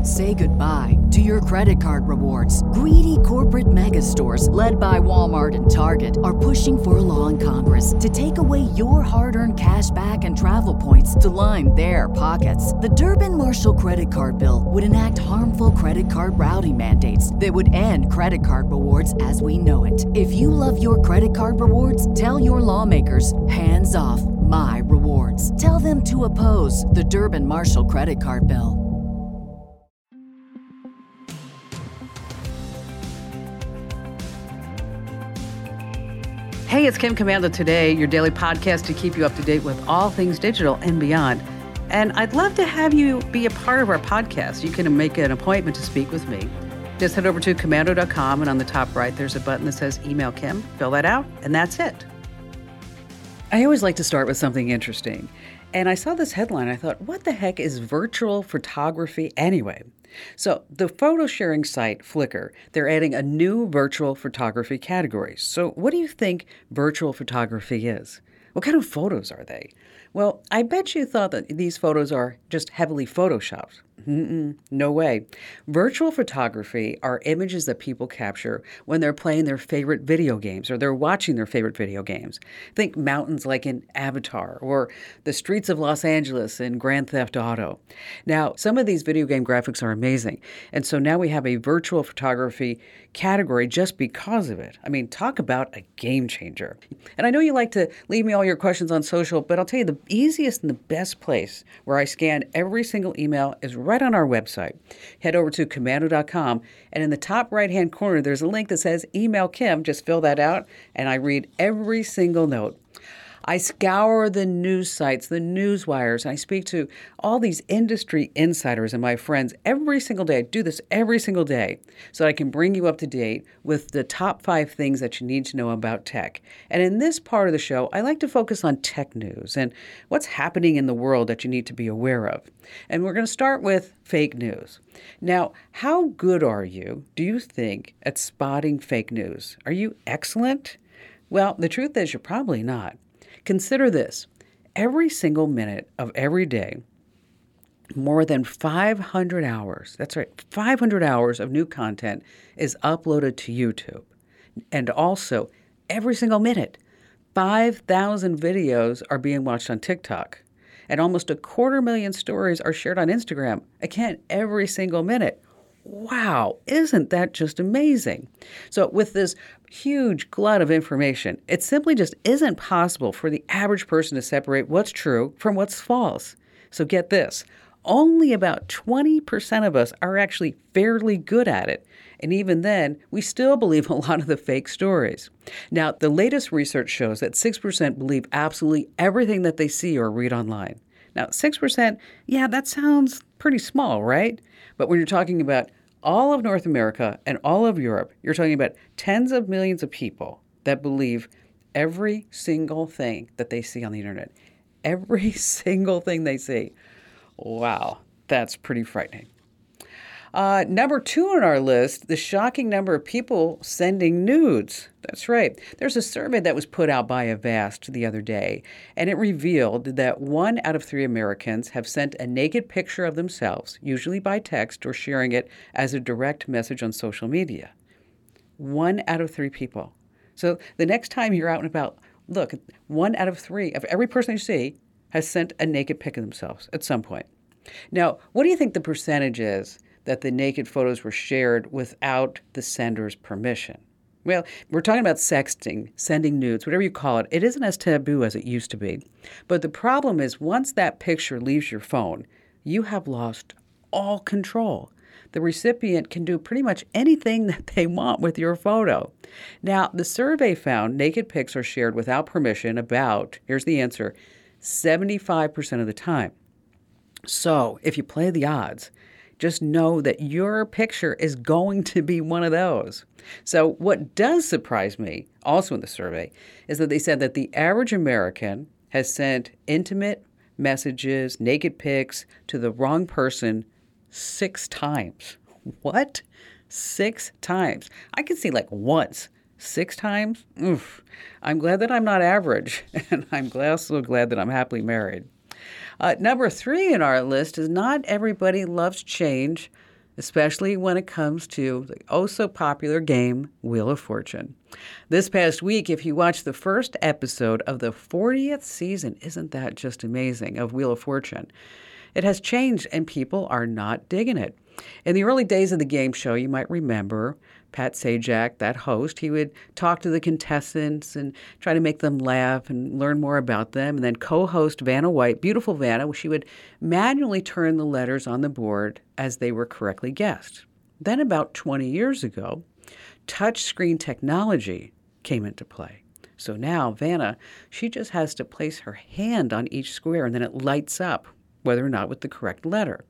Say goodbye to your credit card rewards. Greedy corporate mega stores, led by Walmart and Target, are pushing for a law in Congress to take away your hard-earned cash back and travel points to line their pockets. The Durbin-Marshall credit card bill would enact harmful credit card routing mandates that would end credit card rewards as we know it. If you love your credit card rewards, tell your lawmakers, hands off my rewards. Tell them to oppose the Durbin-Marshall credit card bill. Hey, it's Kim Komando Today, your daily podcast to keep you up to date with all things digital and beyond. And I'd love to have you be a part of our podcast. You can make an appointment to speak with me. Just head over to komando.com, and on the top right, there's a button that says Email Kim. Fill that out, and that's it. I always like to start with something interesting. And I saw this headline. I thought, what the heck is virtual photography anyway? So the photo sharing site Flickr, they're adding a new virtual photography category. So what do you think virtual photography is? What kind of photos are they? Well, I bet you thought that these photos are just heavily photoshopped. No way. Virtual photography are images that people capture when they're playing their favorite video games or they're watching their favorite video games. Think mountains like in Avatar or the streets of Los Angeles in Grand Theft Auto. Now, some of these video game graphics are amazing. And so now we have a virtual photography category just because of it. I mean, talk about a game changer. And I know you like to leave me all your questions on social, but I'll tell you the easiest and the best place where I scan every single email is right on our website. Head over to komando.com, and in the top right-hand corner, there's a link that says Email Kim. Just fill that out, and I read every single note. I scour the news sites, the news wires, and I speak to all these industry insiders and my friends every single day. I do this every single day so that I can bring you up to date with the top 5 things that you need to know about tech. And in this part of the show, I like to focus on tech news and what's happening in the world that you need to be aware of. And we're going to start with fake news. Now, how good are you, do you think, at spotting fake news? Are you excellent? Well, the truth is you're probably not. Consider this. Every single minute of every day, more than 500 hours, that's right, 500 hours of new content is uploaded to YouTube. And also, every single minute, 5,000 videos are being watched on TikTok. And almost 250,000 stories are shared on Instagram. Again, every single minute. Wow, isn't that just amazing? So with this huge glut of information, it simply just isn't possible for the average person to separate what's true from what's false. So get this, only about 20% of us are actually fairly good at it. And even then, we still believe a lot of the fake stories. Now, the latest research shows that 6% believe absolutely everything that they see or read online. Now, 6%, yeah, that sounds pretty small, right? But when you're talking about all of North America and all of Europe, you're talking about tens of millions of people that believe every single thing that they see on the internet. Every single thing they see. Wow, that's pretty frightening. Number 2 on our list, the shocking number of people sending nudes. That's right. There's a survey that was put out by Avast the other day, and it revealed that 1 out of 3 Americans have sent a naked picture of themselves, usually by text or sharing it as a direct message on social media. 1 out of 3 people. So the next time you're out and about, look, 1 out of 3 of every person you see has sent a naked pic of themselves at some point. Now, what do you think the percentage is that the naked photos were shared without the sender's permission? Well, we're talking about sexting, sending nudes, whatever you call it. It isn't as taboo as it used to be. But the problem is once that picture leaves your phone, you have lost all control. The recipient can do pretty much anything that they want with your photo. Now, the survey found naked pics are shared without permission about, here's the answer, 75% of the time. So if you play the odds, just know that your picture is going to be one of those. So what does surprise me, also in the survey, is that they said that the average American has sent intimate messages, naked pics to the wrong person 6 times. What? 6 times. I can see like once. 6 times? Oof. I'm glad that I'm not average, and I'm also glad that I'm happily married. Number 3 in our list is not everybody loves change, especially when it comes to the oh-so-popular game, Wheel of Fortune. This past week, if you watched the first episode of the 40th season, isn't that just amazing, of Wheel of Fortune? It has changed, and people are not digging it. In the early days of the game show, you might remember Pat Sajak, that host. He would talk to the contestants and try to make them laugh and learn more about them. And then co-host Vanna White, beautiful Vanna, she would manually turn the letters on the board as they were correctly guessed. Then about 20 years ago, touchscreen technology came into play. So now Vanna, she just has to place her hand on each square and then it lights up, whether or not with the correct letter.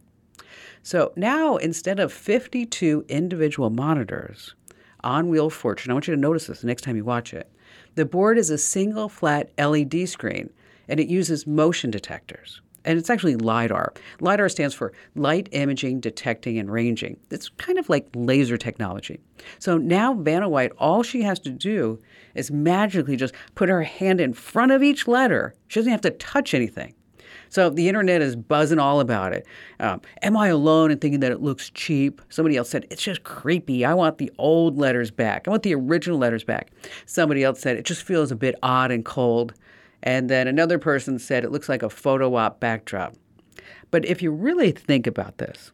So now, instead of 52 individual monitors on Wheel of Fortune, I want you to notice this the next time you watch it. The board is a single flat LED screen, and it uses motion detectors. And it's actually LiDAR. LiDAR stands for Light Imaging, Detecting, and Ranging. It's kind of like laser technology. So now Vanna White, all she has to do is magically just put her hand in front of each letter. She doesn't have to touch anything. So the internet is buzzing all about it. Am I alone in thinking that it looks cheap? Somebody else said, it's just creepy. I want the old letters back. I want the original letters back. Somebody else said, it just feels a bit odd and cold. And then another person said, it looks like a photo op backdrop. But if you really think about this,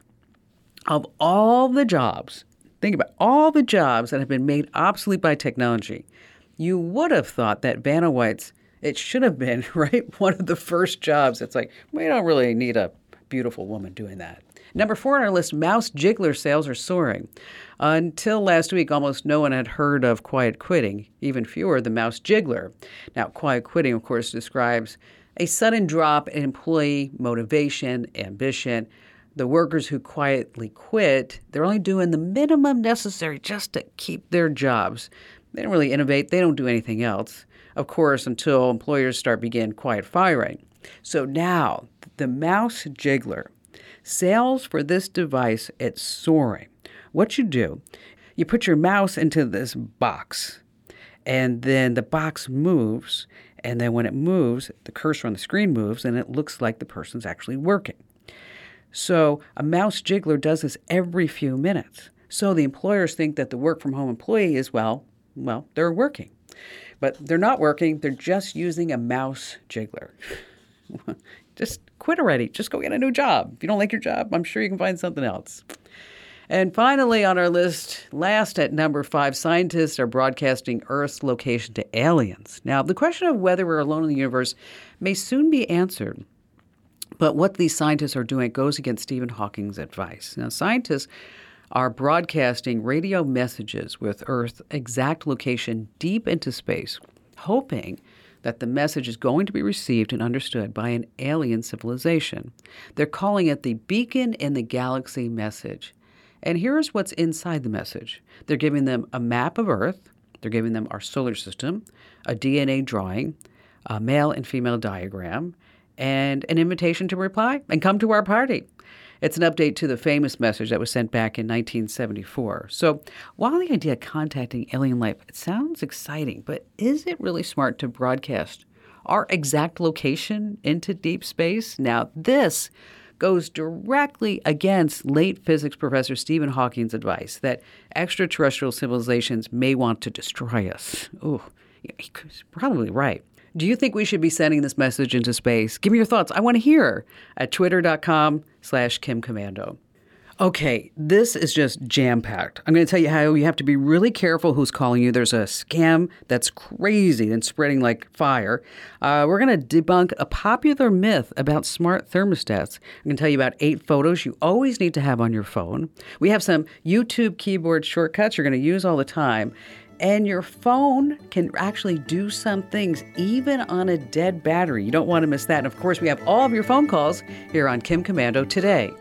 of all the jobs, think about all the jobs that have been made obsolete by technology, you would have thought that Vanna White's it should have been, right, one of the first jobs. It's like, we don't really need a beautiful woman doing that. Number 4 on our list, mouse jiggler sales are soaring. Until last week, almost no one had heard of quiet quitting, even fewer the mouse jiggler. Now, quiet quitting, of course, describes a sudden drop in employee motivation, ambition. The workers who quietly quit, they're only doing the minimum necessary just to keep their jobs. They don't really innovate. They don't do anything else. Of course, until employers begin quiet firing. So now, the mouse jiggler, sales for this device, it's soaring. What you do, you put your mouse into this box, and then the box moves, and then when it moves, the cursor on the screen moves, and it looks like the person's actually working. So a mouse jiggler does this every few minutes. So the employers think that the work-from-home employee is, well, they're working. But they're not working. They're just using a mouse jiggler. Just quit already. Just go get a new job. If you don't like your job, I'm sure you can find something else. And finally on our list, last at number 5, scientists are broadcasting Earth's location to aliens. Now, the question of whether we're alone in the universe may soon be answered. But what these scientists are doing goes against Stephen Hawking's advice. Now, scientists are broadcasting radio messages with Earth's exact location deep into space, hoping that the message is going to be received and understood by an alien civilization. They're calling it the Beacon in the Galaxy message. And here's what's inside the message. They're giving them a map of Earth. They're giving them our solar system, a DNA drawing, a male and female diagram, and an invitation to reply and come to our party. It's an update to the famous message that was sent back in 1974. So while the idea of contacting alien life, it sounds exciting, but is it really smart to broadcast our exact location into deep space? Now, this goes directly against late physics professor Stephen Hawking's advice that extraterrestrial civilizations may want to destroy us. Oh, he's probably right. Do you think we should be sending this message into space? Give me your thoughts. I want to hear at twitter.com/KimComando. Okay, this is just jam-packed. I'm going to tell you how you have to be really careful who's calling you. There's a scam that's crazy and spreading like fire. We're going to debunk a popular myth about smart thermostats. I'm going to tell you about 8 photos you always need to have on your phone. We have some YouTube keyboard shortcuts you're going to use all the time. And your phone can actually do some things even on a dead battery. You don't want to miss that. And of course, we have all of your phone calls here on Kim Komando today.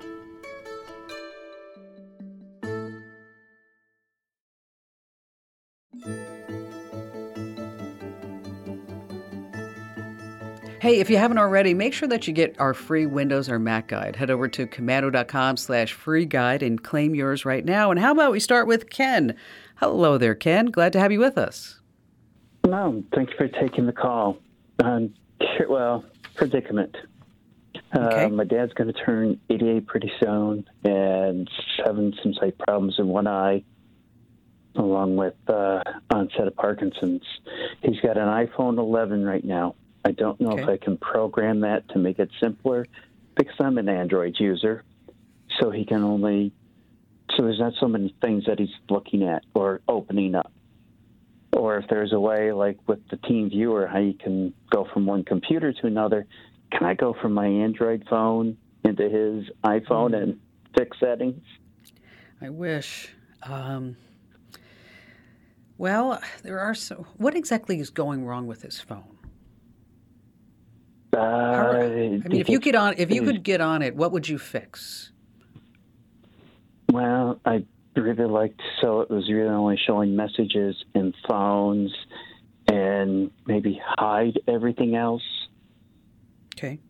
Hey, if you haven't already, make sure that you get our free Windows or Mac guide. Head over to komando.com/free guide and claim yours right now. And how about we start with Ken? Hello there, Ken. Glad to have you with us. No, thank you for taking the call. Predicament. Okay. My dad's going to turn 88 pretty soon, and having some sight problems in one eye, along with onset of Parkinson's. He's got an iPhone 11 right now. I don't know if I can program that to make it simpler, because I'm an Android user, so he can only. So there's not so many things that he's looking at or opening up. Or if there's a way, like with the Team Viewer, how you can go from one computer to another, can I go from my Android phone into his iPhone and fix settings? I wish. Well, there are so. What exactly is going wrong with his phone? If you could get on it, what would you fix? Well, I really liked so it was really only showing messages and phones, and maybe hide everything else. Okay.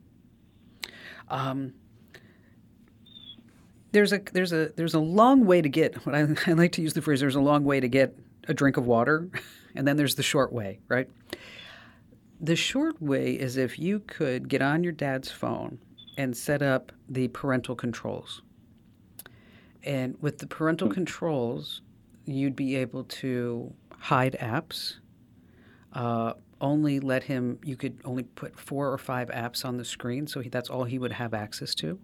There's a long way to get. What I like to use the phrase. There's a long way to get a drink of water, and then there's the short way, right? The short way is if you could get on your dad's phone and set up the parental controls. And with the parental controls, you'd be able to hide apps. You could only put 4 or 5 apps on the screen, so that's all he would have access to.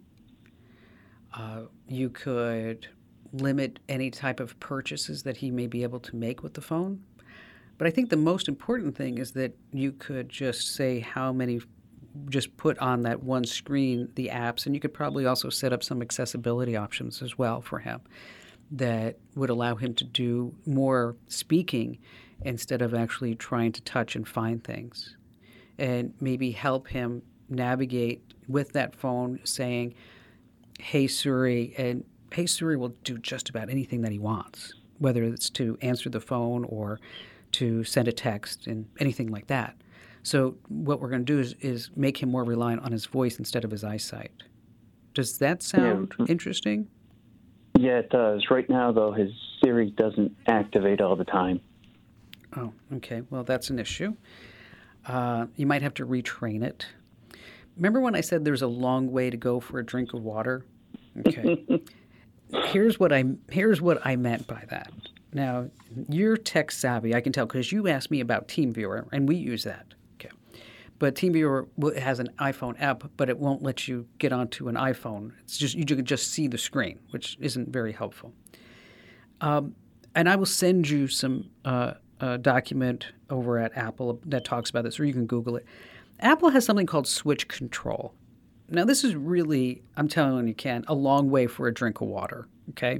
You could limit any type of purchases that he may be able to make with the phone. But I think the most important thing is that you could just say how many, just put on that one screen the apps, and you could probably also set up some accessibility options as well for him that would allow him to do more speaking instead of actually trying to touch and find things, and maybe help him navigate with that phone saying, "Hey Siri," and "Hey Siri" will do just about anything that he wants, whether it's to answer the phone or to send a text and anything like that. So what we're going to do is make him more reliant on his voice instead of his eyesight. Does that sound interesting? Yeah, it does. Right now, though, his Siri doesn't activate all the time. Oh, okay. Well, that's an issue. You might have to retrain it. Remember when I said there's a long way to go for a drink of water? Okay. Here's what I meant by that. Now, you're tech savvy, I can tell, because you asked me about TeamViewer, and we use that. Okay. But TeamViewer has an iPhone app, but it won't let you get onto an iPhone. It's just you can just see the screen, which isn't very helpful. And I will send you some document over at Apple that talks about this, or you can Google it. Apple has something called Switch Control. Now, this is really, I'm telling you, Ken, a long way for a drink of water, okay?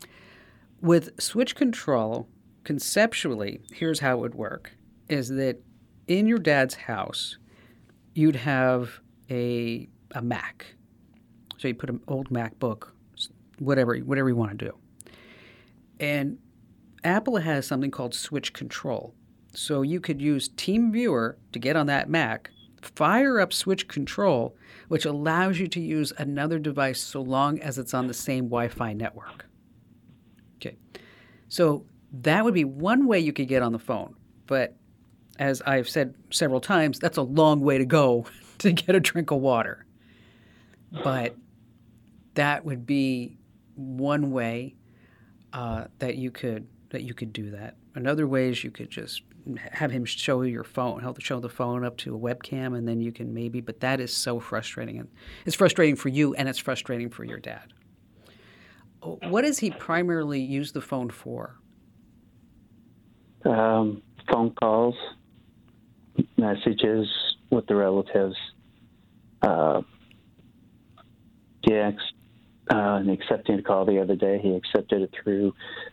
With Switch Control, conceptually, here's how it would work, is that in your dad's house, you'd have a Mac. So you put an old MacBook, whatever you want to do. And Apple has something called Switch Control. So you could use TeamViewer to get on that Mac, fire up Switch Control, which allows you to use another device so long as it's on the same Wi-Fi network. Okay, so that would be one way you could get on the phone. But as I've said several times, that's a long way to go to get a drink of water. But that would be one way that you could do that. Another way is you could just have him show your phone, help show the phone up to a webcam, and then you can maybe. But that is so frustrating, and it's frustrating for you, and it's frustrating for your dad. What does he primarily use the phone for? Phone calls, messages with the relatives. Accepting a call the other day. He accepted it through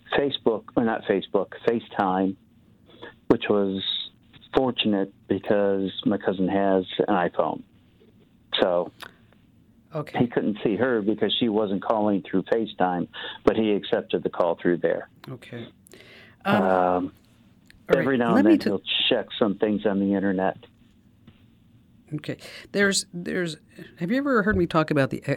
FaceTime, which was fortunate because my cousin has an iPhone. So okay. He couldn't see her because she wasn't calling through FaceTime, but he accepted the call through there. Okay. Every now and then he'll check some things on the internet. Okay. There's. Have you ever heard me talk about the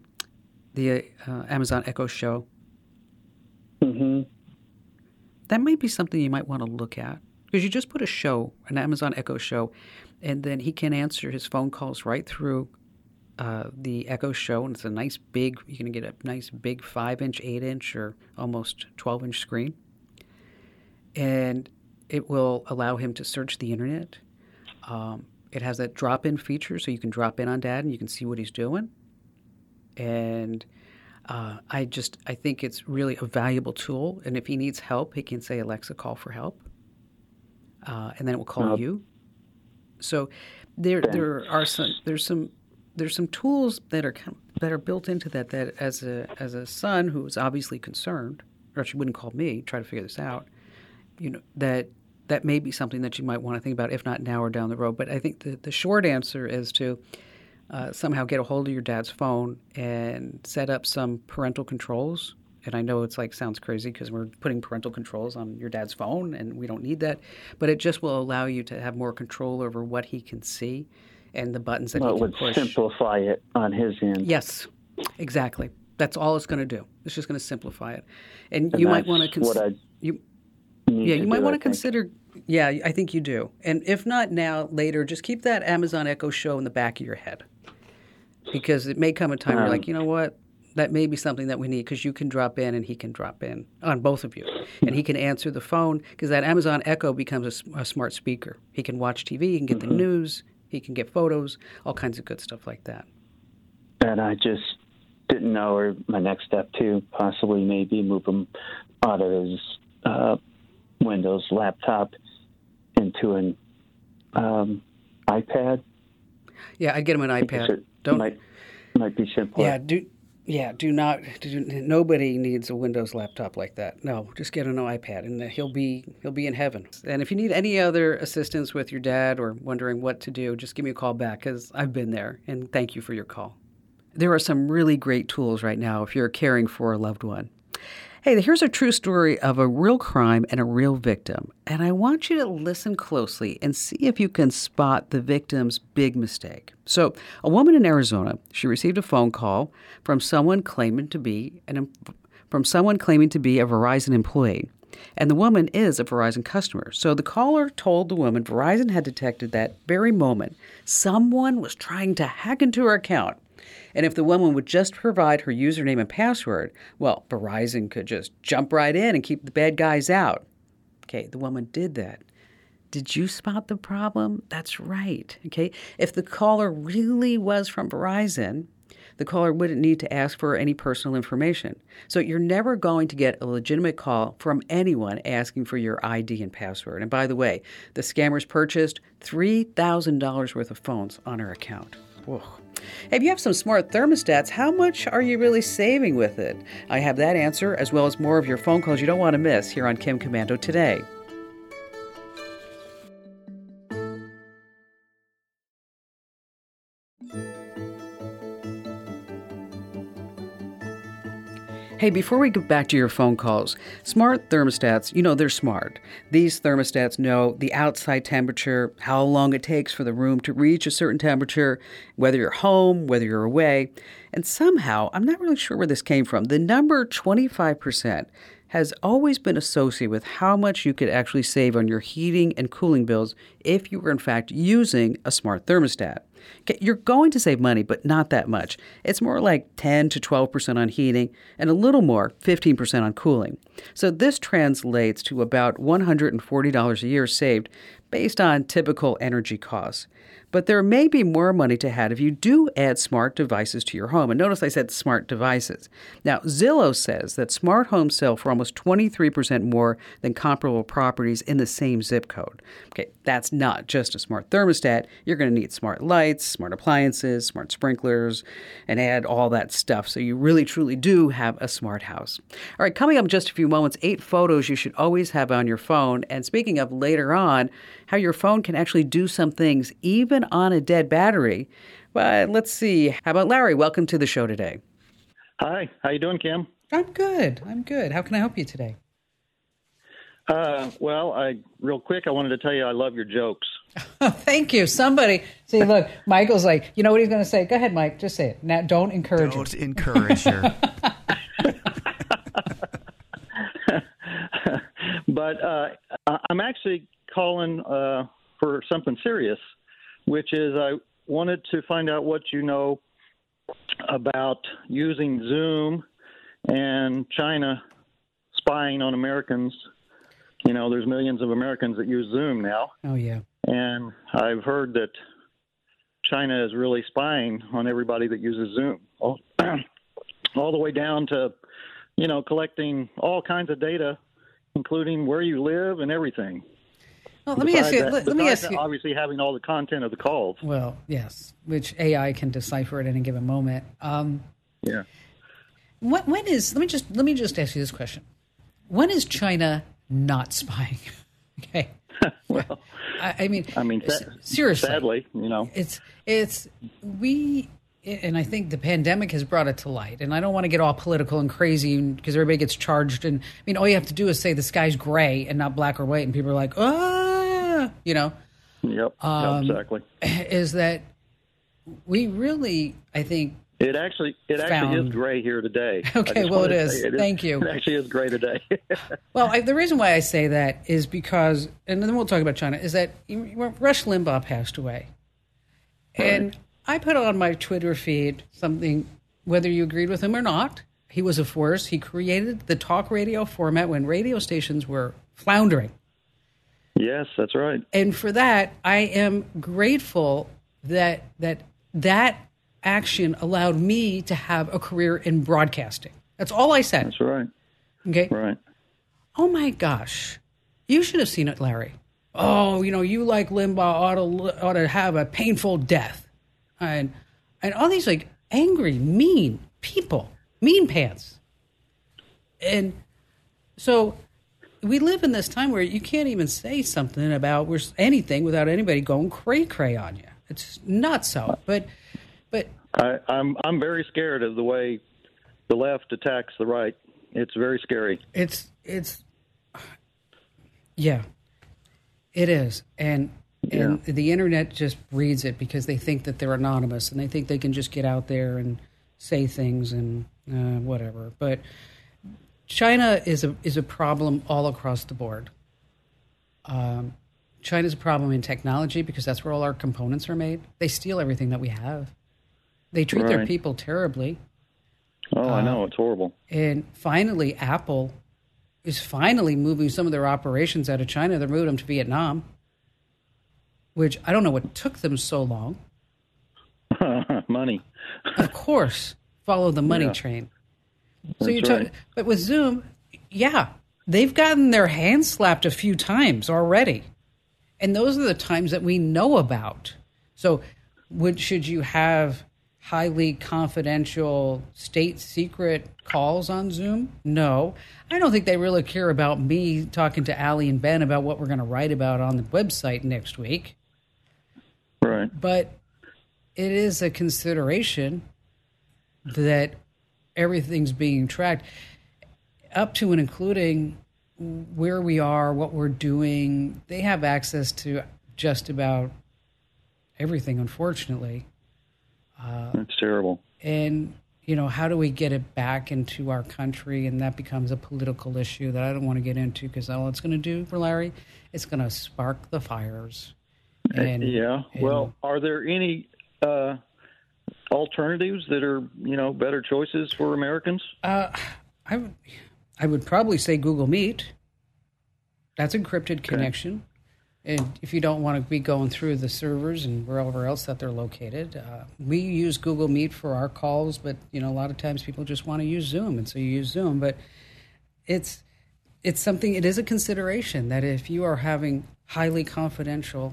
Amazon Echo Show? Mm-hmm. That might be something you might want to look at, because you just put a show, an Amazon Echo Show, and then he can answer his phone calls right through the Echo Show, and it's a nice big, you can get a nice big 5-inch, 8-inch, or almost 12-inch screen. And it will allow him to search the internet. It has that drop-in feature, so you can drop in on Dad and you can see what he's doing. And I think it's really a valuable tool. And if he needs help, he can say, Alexa, call for help. And then it will call you. So there's some tools that are built into that as a son who is obviously concerned, or she wouldn't call me, try to figure this out, that may be something that you might want to think about, if not now or down the road. But I think the short answer is to somehow get a hold of your dad's phone and set up some parental controls. And I know it's sounds crazy because we're putting parental controls on your dad's phone and we don't need that. But it just will allow you to have more control over what he can see and the buttons that he can push. It would simplify it on his end. Yes, exactly. That's all it's going to do. It's just going to simplify it. And you might want to consider. You might want to consider. Yeah, I think you do. And if not now, later, just keep that Amazon Echo Show in the back of your head, because it may come a time where you're like, you know what, that may be something that we need, because you can drop in and he can drop in on both of you, and he can answer the phone, because that Amazon Echo becomes a smart speaker. He can watch TV, he can get the news, he can get photos, all kinds of good stuff like that. And I just didn't know, or my next step too, possibly maybe move him out of his Windows laptop into an iPad. Yeah, I'd get him an iPad. Might be simpler. Do not. Nobody needs a Windows laptop like that. No, just get an iPad, and he'll be in heaven. And if you need any other assistance with your dad or wondering what to do, just give me a call back, because I've been there. And thank you for your call. There are some really great tools right now if you're caring for a loved one. Hey, here's a true story of a real crime and a real victim. And I want you to listen closely and see if you can spot the victim's big mistake. So, a woman in Arizona, she received a phone call from someone claiming to be a Verizon employee. And the woman is a Verizon customer. So the caller told the woman Verizon had detected that very moment someone was trying to hack into her account. And if the woman would just provide her username and password, well, Verizon could just jump right in and keep the bad guys out. Okay, the woman did that. Did you spot the problem? That's right. Okay, if the caller really was from Verizon, the caller wouldn't need to ask for any personal information. So you're never going to get a legitimate call from anyone asking for your ID and password. And by the way, the scammers purchased $3,000 worth of phones on her account. Whoa. If you have some smart thermostats, how much are you really saving with it? I have that answer, as well as more of your phone calls you don't want to miss, here on Kim Komando Today. Hey, before we get back to your phone calls, smart thermostats, they're smart. These thermostats know the outside temperature, how long it takes for the room to reach a certain temperature, whether you're home, whether you're away. And somehow, I'm not really sure where this came from, the number 25% has always been associated with how much you could actually save on your heating and cooling bills if you were in fact using a smart thermostat. Okay, you're going to save money, but not that much. It's more like 10 to 12% on heating and a little more, 15% on cooling. So this translates to about $140 a year saved based on typical energy costs. But there may be more money to have if you do add smart devices to your home. And notice I said smart devices. Now, Zillow says that smart homes sell for almost 23% more than comparable properties in the same zip code. Okay, that's not just a smart thermostat. You're going to need smart lights, smart appliances, smart sprinklers, and add all that stuff. So you really, truly do have a smart house. All right, coming up in just a few moments, 8 photos you should always have on your phone. And speaking of later on, how your phone can actually do some things even on a dead battery. But let's see. How about Larry? Welcome to the show today. Hi. How you doing, Kim? I'm good. How can I help you today? Real quick, I wanted to tell you I love your jokes. Oh, thank you. Somebody. See, look, Michael's like, you know what he's going to say? Go ahead, Mike. Just say it. Now, don't encourage her. Don't encourage her. But I'm actually calling for something serious, which is I wanted to find out what you know about using Zoom and China spying on Americans. You know, there's millions of Americans that use Zoom now. Oh, yeah. And I've heard that China is really spying on everybody that uses Zoom, all the way down to, you know, collecting all kinds of data, including where you live and everything. Well, let me ask you. Obviously, having all the content of the calls. Well, yes, which AI can decipher at any given moment. Yeah. When is? Let me just ask you this question: when is China not spying? Okay. Well, I mean, seriously. Sadly, you know, and I think the pandemic has brought it to light. And I don't want to get all political and crazy because everybody gets charged. And I mean, all you have to do is say the sky's gray and not black or white, and people are like, you know. Yep. Exactly. Is that we really? I think. It actually is gray here today. Okay, well, it is. Thank you. It actually is gray today. Well, the reason why I say that is because, and then we'll talk about China, is that Rush Limbaugh passed away. Right. And I put on my Twitter feed something, whether you agreed with him or not, he was a force. He created the talk radio format when radio stations were floundering. Yes, that's right. And for that, I am grateful that action allowed me to have a career in broadcasting. That's all I said. That's right. Okay? Right. Oh, my gosh. You should have seen it, Larry. Oh, you know, you like Limbaugh ought to have a painful death. And all these, like, angry, mean people. Mean pants. And so we live in this time where you can't even say something about anything without anybody going cray-cray on you. It's nuts out. But I'm very scared of the way the left attacks the right. It's very scary. Yeah, it is. And the internet just reads it because they think that they're anonymous and they think they can just get out there and say things and whatever. But China is a problem all across the board. China's a problem in technology because that's where all our components are made. They steal everything that we have. They treat their people terribly. Oh, I know. It's horrible. And finally, Apple is finally moving some of their operations out of China. They're moving them to Vietnam, which I don't know what took them so long. Money. Of course. Follow the money train. So but with Zoom, yeah, they've gotten their hands slapped a few times already. And those are the times that we know about. So should you have highly confidential state secret calls on Zoom? No. I don't think they really care about me talking to Allie and Ben about what we're going to write about on the website next week. Right. But it is a consideration that everything's being tracked up to and including where we are, what we're doing. They have access to just about everything, unfortunately. That's terrible. And, you know, how do we get it back into our country? And that becomes a political issue that I don't want to get into because all it's going to do for Larry, it's going to spark the fires. Well, are there any alternatives that are, you know, better choices for Americans? I would probably say Google Meet. That's encrypted connection. And if you don't want to be going through the servers and wherever else that they're located, we use Google Meet for our calls. But, you know, a lot of times people just want to use Zoom. And so you use Zoom. But it's something, it is a consideration that if you are having highly confidential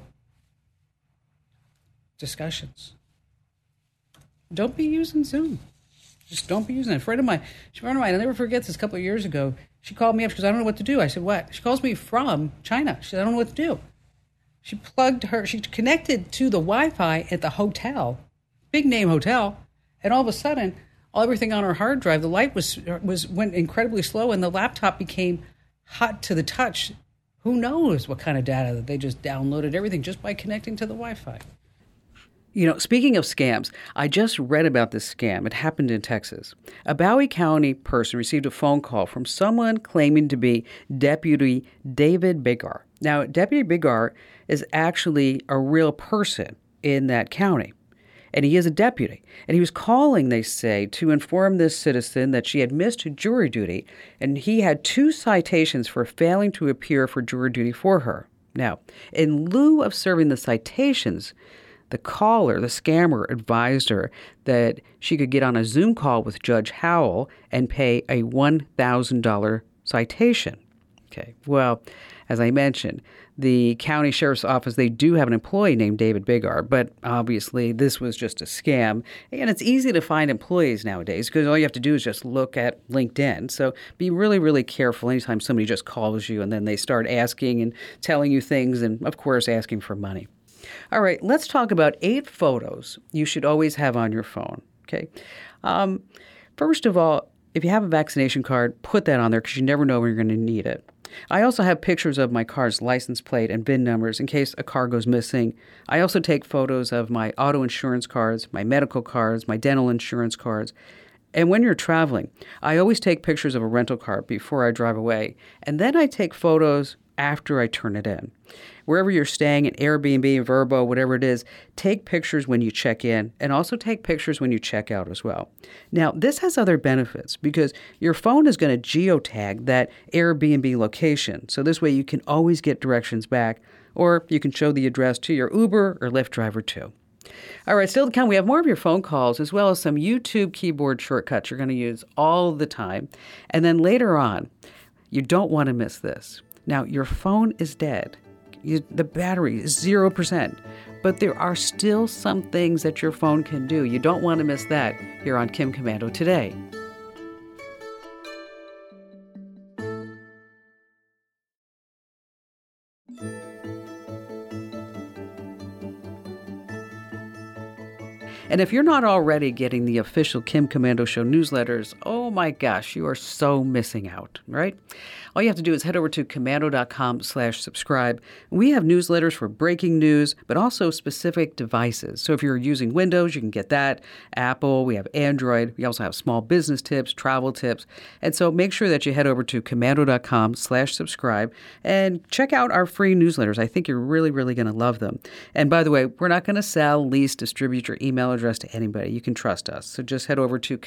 discussions, don't be using Zoom. Just don't be using it. A friend of mine, I'll never forget this, a couple of years ago, she called me up because I don't know what to do. I said, what? She calls me from China. She said, I don't know what to do. She connected to the Wi-Fi at the hotel, big name hotel, and all of a sudden, everything on her hard drive, the light went incredibly slow, and the laptop became hot to the touch. Who knows what kind of data that they just downloaded, everything just by connecting to the Wi-Fi. You know, speaking of scams, I just read about this scam. It happened in Texas. A Bowie County person received a phone call from someone claiming to be Deputy David Bigar. Now, Deputy Bigar is actually a real person in that county. and he is a deputy. And he was calling, they say, to inform this citizen that she had missed jury duty, and he had 2 citations for failing to appear for jury duty for her. Now, in lieu of serving the citations, the caller, the scammer, advised her that she could get on a Zoom call with Judge Howell and pay a $1,000 citation. Okay, well, as I mentioned, the county sheriff's office, they do have an employee named David Biggar, but obviously this was just a scam. And it's easy to find employees nowadays because all you have to do is just look at LinkedIn. So be really, really careful anytime somebody just calls you and then they start asking and telling you things and, of course, asking for money. All right, let's talk about 8 photos you should always have on your phone, okay? First of all, if you have a vaccination card, put that on there because you never know when you're going to need it. I also have pictures of my car's license plate and VIN numbers in case a car goes missing. I also take photos of my auto insurance cards, my medical cards, my dental insurance cards. And when you're traveling, I always take pictures of a rental car before I drive away. And then I take photos after I turn it in. Wherever you're staying, at Airbnb, Vrbo, whatever it is, take pictures when you check in and also take pictures when you check out as well. Now, this has other benefits because your phone is going to geotag that Airbnb location. So this way you can always get directions back, or you can show the address to your Uber or Lyft driver too. All right, still to come, we have more of your phone calls as well as some YouTube keyboard shortcuts you're going to use all the time. And then later on, you don't want to miss this. Now, your phone is dead. The battery is 0%, but there are still some things that your phone can do. You don't want to miss that here on Kim Komando Today. And if you're not already getting the official Kim Komando Show newsletters, oh my gosh, you are so missing out, right? All you have to do is head over to komando.com/subscribe. We have newsletters for breaking news, but also specific devices. So if you're using Windows, you can get that. Apple, we have Android. We also have small business tips, travel tips. And so make sure that you head over to komando.com/subscribe and check out our free newsletters. I think you're really, really going to love them. And by the way, we're not going to sell, lease, distribute your email address to anybody. You can trust us. So just head over to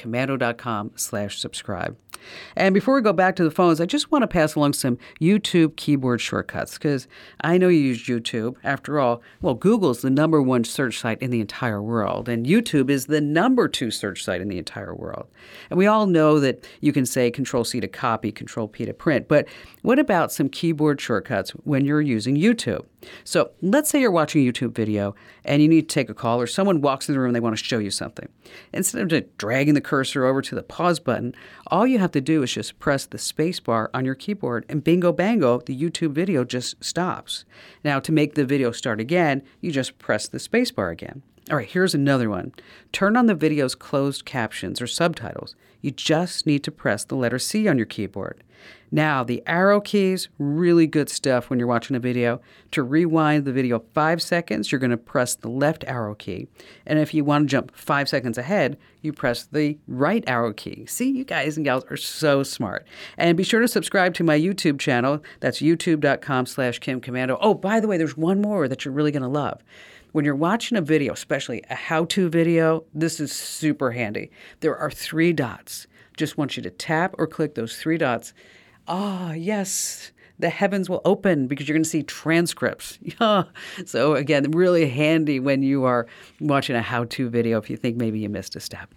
komando.com/subscribe. And before we go back to the phones, I just want to pass along some YouTube keyboard shortcuts because I know you use YouTube. After all, well, Google's the #1 search site in the entire world, and YouTube is the #2 search site in the entire world. And we all know that you can say Control-C to copy, Control-P to print, but what about some keyboard shortcuts when you're using YouTube? So let's say you're watching a YouTube video and you need to take a call or someone walks in the room and they want to show you something. Instead of just dragging the cursor over to the pause button, all you have to do is just press the space bar on your keyboard and bingo bango, the YouTube video just stops. Now to make the video start again, you just press the space bar again. All right, here's another one. Turn on the video's closed captions or subtitles. You just need to press the letter C on your keyboard. Now, the arrow keys, really good stuff when you're watching a video. To rewind the video 5 seconds, you're going to press the left arrow key. And if you want to jump 5 seconds ahead, you press the right arrow key. See, you guys and gals are so smart. And be sure to subscribe to my YouTube channel. That's youtube.com/Kim Komando. Oh, by the way, there's one more that you're really going to love. When you're watching a video, especially a how-to video, this is super handy. There are 3 dots. Just want you to tap or click those 3 dots. Ah, yes, the heavens will open because you're going to see transcripts. So again, really handy when you are watching a how-to video if you think maybe you missed a step.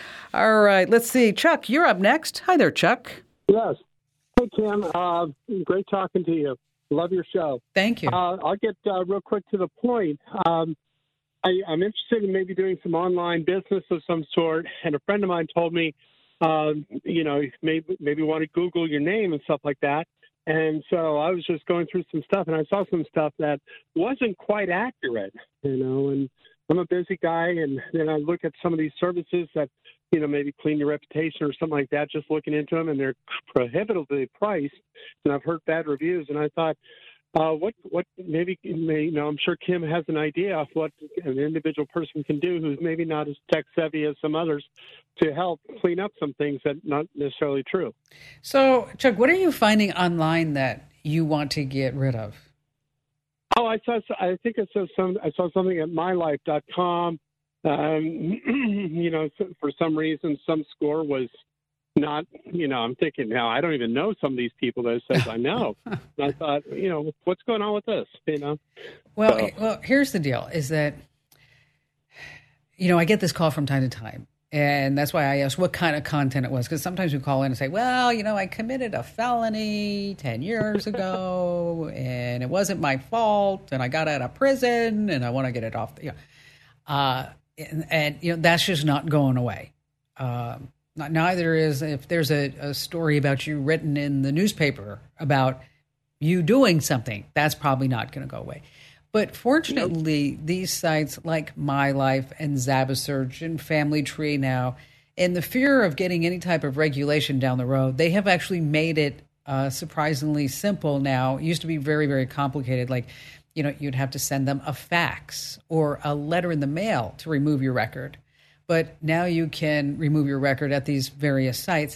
All right, let's see. Chuck, you're up next. Hi there, Chuck. Yes. Hey, Kim. Great talking to you. Love your show. Thank you. I'll get real quick to the point. I'm interested in maybe doing some online business of some sort, and a friend of mine told me, maybe want to Google your name and stuff like that. And so I was just going through some stuff, and I saw some stuff that wasn't quite accurate, and I'm a busy guy, and then I look at some of these services that, maybe clean your reputation or something like that, just looking into them, and they're prohibitively priced, and I've heard bad reviews, and I thought, I'm sure Kim has an idea of what an individual person can do who's maybe not as tech savvy as some others to help clean up some things that are not necessarily true. So, Chuck, what are you finding online that you want to get rid of? Oh, I saw something at mylife.com, For some reason, some score was not, I'm thinking now, I don't even know some of these people that it says I know. And I thought, what's going on with this, Well, here's the deal is that, I get this call from time to time. And that's why I asked what kind of content it was. Because sometimes we call in and say, well, I committed a felony 10 years ago and it wasn't my fault and I got out of prison and I want to get it off. That's just not going away. Neither is if there's a story about you written in the newspaper about you doing something, that's probably not going to go away. But fortunately, these sites like My Life and ZabaSearch and Family Tree now, in the fear of getting any type of regulation down the road, they have actually made it surprisingly simple now. It used to be very, very complicated. Like, you'd have to send them a fax or a letter in the mail to remove your record. But now you can remove your record at these various sites.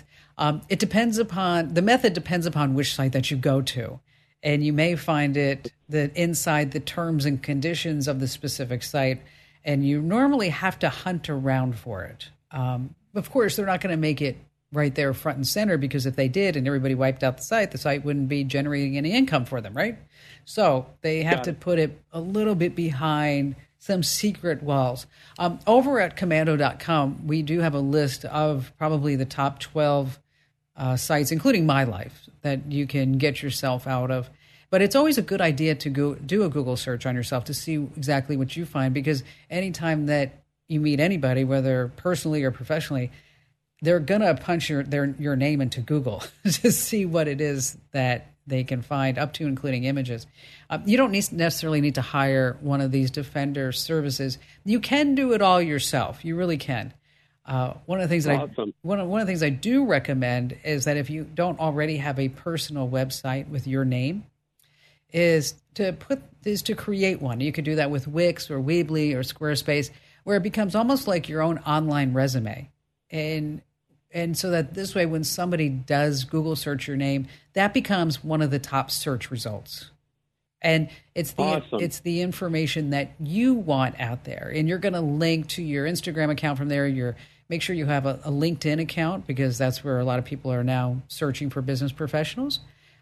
The method depends upon which site that you go to. And you may find it that inside the terms and conditions of the specific site, and you normally have to hunt around for it. Of course, they're not going to make it right there front and center, because if they did and everybody wiped out the site wouldn't be generating any income for them, right? So they have to put it a little bit behind some secret walls. Over at Komando.com, we do have a list of probably the top 12 sites, including My Life, that you can get yourself out of. But it's always a good idea to go do a Google search on yourself to see exactly what you find, because anytime that you meet anybody, whether personally or professionally, they're going to punch your name into Google to see what it is that they can find, up to including images. You don't necessarily need to hire one of these Defender services. You can do it all yourself. You really can. One of the things one of the things I do recommend is that if you don't already have a personal website with your name, is to create one. You could do that with Wix or Weebly or Squarespace, where it becomes almost like your own online resume. And so that this way, when somebody does Google search your name, that becomes one of the top search results. And it's the information that you want out there. And you're going to link to your Instagram account from there. Make sure you have a LinkedIn account, because that's where a lot of people are now searching for business professionals.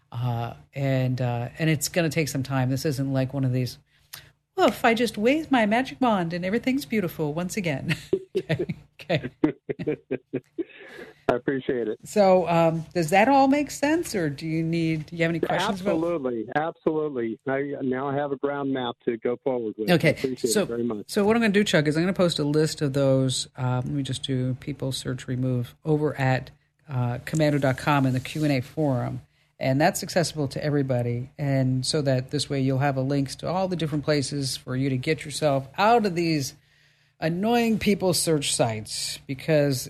And it's going to take some time. This isn't like one of these, well, if I just wave my magic wand and everything's beautiful once again. Okay. I appreciate it. So does that all make sense, or do you have any questions? Absolutely. Now I have a ground map to go forward with. Okay. I appreciate it very much. So what I'm going to do, Chuck, is I'm going to post a list of those. Let me just do people search remove over at Komando.com in the Q&A forum. And that's accessible to everybody. And so that this way you'll have links to all the different places for you to get yourself out of these annoying people search sites, because,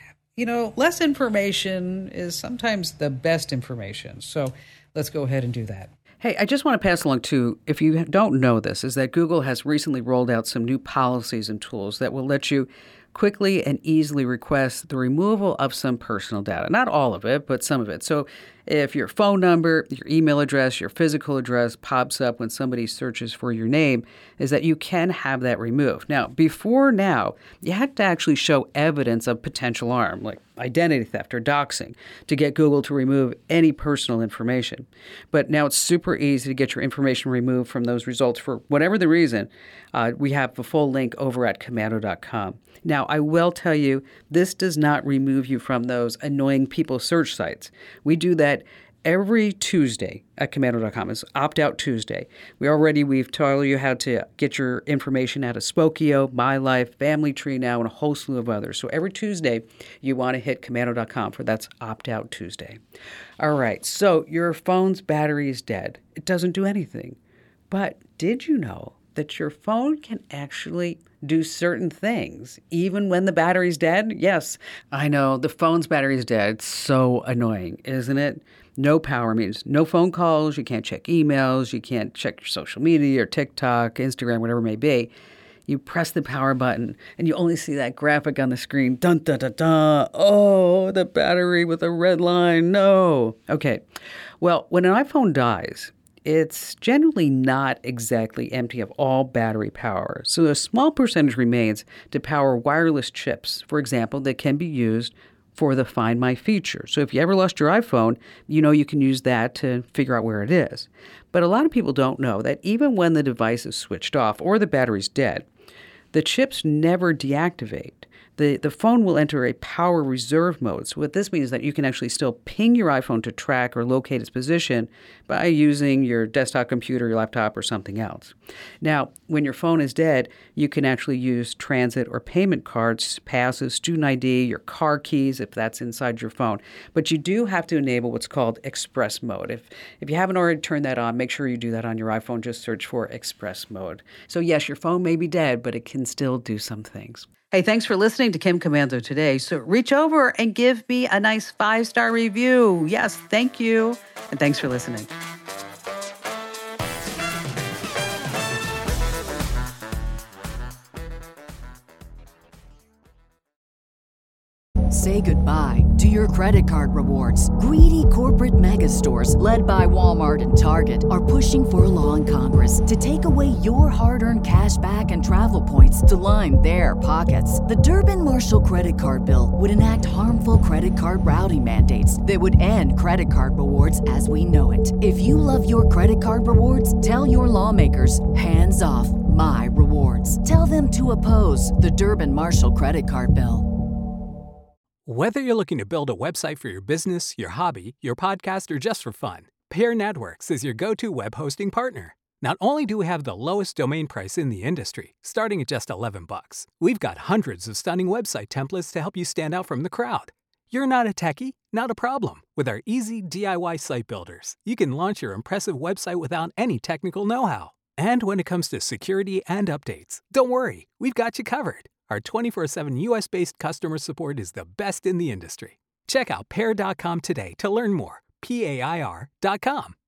less information is sometimes the best information. So let's go ahead and do that. Hey, I just want to pass along too, if you don't know this, is that Google has recently rolled out some new policies and tools that will let you quickly and easily request the removal of some personal data. Not all of it, but some of it. So if your phone number, your email address, your physical address pops up when somebody searches for your name, is that you can have that removed. Now, before now, you had to actually show evidence of potential harm, like identity theft or doxing, to get Google to remove any personal information. But now it's super easy to get your information removed from those results for whatever the reason. We have the full link over at Komando.com. Now, I will tell you, this does not remove you from those annoying people search sites. We do that every Tuesday at Komando.com. It's Opt-Out Tuesday. We've told you how to get your information out of Spokeo, My Life, Family Tree now, and a whole slew of others. So every Tuesday, you want to hit Komando.com that's Opt-Out Tuesday. All right, so your phone's battery is dead. It doesn't do anything. But did you know that your phone can actually do certain things even when the battery's dead? Yes, I know the phone's battery is dead. It's so annoying, isn't it? No power means no phone calls. You can't check emails. You can't check your social media or TikTok, Instagram, whatever it may be. You press the power button and you only see that graphic on the screen. Dun, dun, dun, dun. Oh, the battery with a red line. No. Okay. Well, when an iPhone dies, it's generally not exactly empty of all battery power. So a small percentage remains to power wireless chips, for example, that can be used for the Find My feature. So if you ever lost your iPhone, you can use that to figure out where it is. But a lot of people don't know that even when the device is switched off or the battery's dead, the chips never deactivate. The phone will enter a power reserve mode. So what this means is that you can actually still ping your iPhone to track or locate its position by using your desktop computer, your laptop, or something else. Now, when your phone is dead, you can actually use transit or payment cards, passes, student ID, your car keys, if that's inside your phone. But you do have to enable what's called Express mode. If you haven't already turned that on, make sure you do that on your iPhone. Just search for Express mode. So yes, your phone may be dead, but it can still do some things. Hey, thanks for listening to Kim Komando today. So reach over and give me a nice 5-star review. Yes, thank you. And thanks for listening. Say goodbye to your credit card rewards. Greedy corporate mega stores, led by Walmart and Target, are pushing for a law in Congress to take away your hard-earned cash back and travel points to line their pockets. The Durbin-Marshall credit card bill would enact harmful credit card routing mandates that would end credit card rewards as we know it. If you love your credit card rewards, tell your lawmakers, hands off my rewards. Tell them to oppose the Durbin-Marshall credit card bill. Whether you're looking to build a website for your business, your hobby, your podcast, or just for fun, Pair Networks is your go-to web hosting partner. Not only do we have the lowest domain price in the industry, starting at just $11, we've got hundreds of stunning website templates to help you stand out from the crowd. You're not a techie? Not a problem. With our easy DIY site builders, you can launch your impressive website without any technical know-how. And when it comes to security and updates, don't worry, we've got you covered. Our 24/7 U.S.-based customer support is the best in the industry. Check out Pair.com today to learn more. PAIR.com.